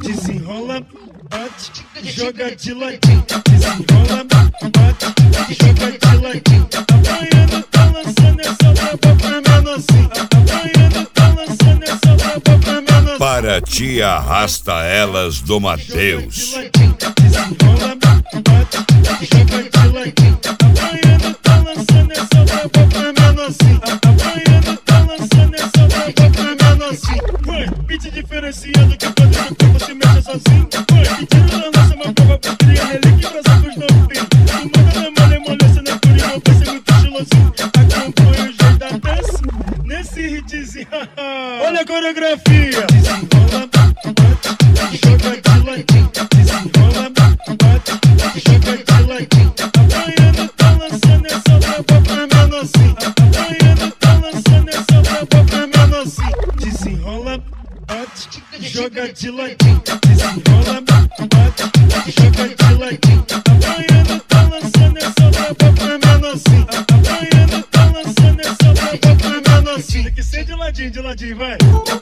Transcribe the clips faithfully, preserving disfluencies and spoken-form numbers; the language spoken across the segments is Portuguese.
desenrola, bate, joga de ladinho. Desenrola, bate, joga de ladinho. Apanhando, tá lançando essa braba pra menorzinho. Apanhando, tá lançando essa braba pra menorzinho. Para ti arrasta elas do Mateus. Desenrola, bate, joga de ladinho. Apanhando, tá lançando essa braba pra menorzinho. Apanhando, tá lançando essa braba pra menorzinho. Ué, beat diferenciado que quando o corpo se mexe sozinho. Ué, que tiro na nossa, uma prova pra criar relíquia pra sacos novinhos. Tu manda na malemolência, na curinha, vai ser muito estilosinho. Acompanha o jeito da dança nesse hitzinho. Olha a coreografia. Desenrola, bate, joga de ladinho. Desenrola, bate, joga de ladinho. Apanhando, tá lançando essa braba pra menorzinho. Apanhando, tá lançando essa braba pra menorzinho. Desenrola, bate, joga de ladinho. Desenrola, bate, joga de ladinho. Apanhando, tá lançando essa braba pra menorzinho. Apanhando, tá lançando essa braba pra menorzinho. Tem que ser de ladinho, de ladinho, vai.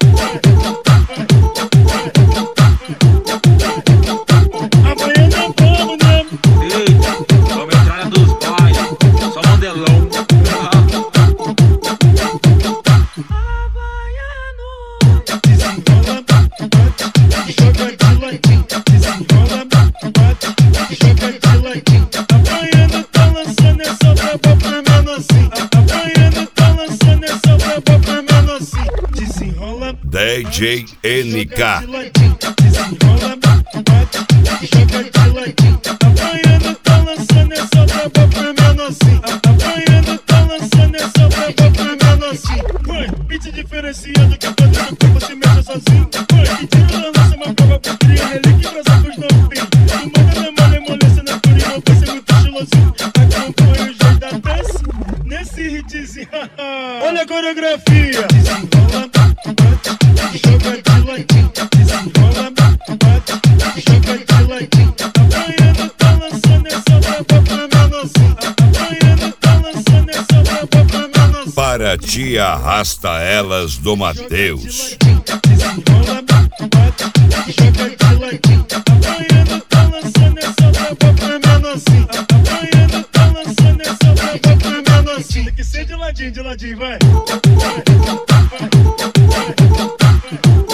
Apanhando é como, né? Ei, só metralha dos pais, só modelão. Desenrola, bate, joga de ladinho. Desenrola, bate, joga de ladinho. Apanhando, tá lançando essa braba pra menorzinho. Apanhando, tá lançando essa braba pra menorzinho. Desenrola, D J N K. desenrola, bate, joga de ladinho. Apanhando, tá lançando essa braba pra menorzinho. Apanhando, tá lançando essa braba pra menorzinho. Ué, beat diferenciado que quando o corpo se mexe sozinho. Ué, que tiro na nossa, uma prova pra criar relíquia pra sacos novinhos. Tu manda na malemolência, na curinha, vai ser muito estilosinho. Acompanha o jeito da dança nesse hitzinho. Olha a coreografia. Desenrola, bate, joga de ladinho. Desenrola, bate, joga de ladinho. Apanhando, tá lançando essa braba pra menorzinho. Apanhando, tá lançando essa braba pra menorzinho. Para ti arrasta elas do Mateus. Desenrola, bate, joga de ladinho. Apanhando, tá lançando essa braba pra menorzinho. Apanhando, tá lançando essa braba pra menorzinho. Tem que ser de ladinho, de ladinho, vai. Vai, vai, vai, vai.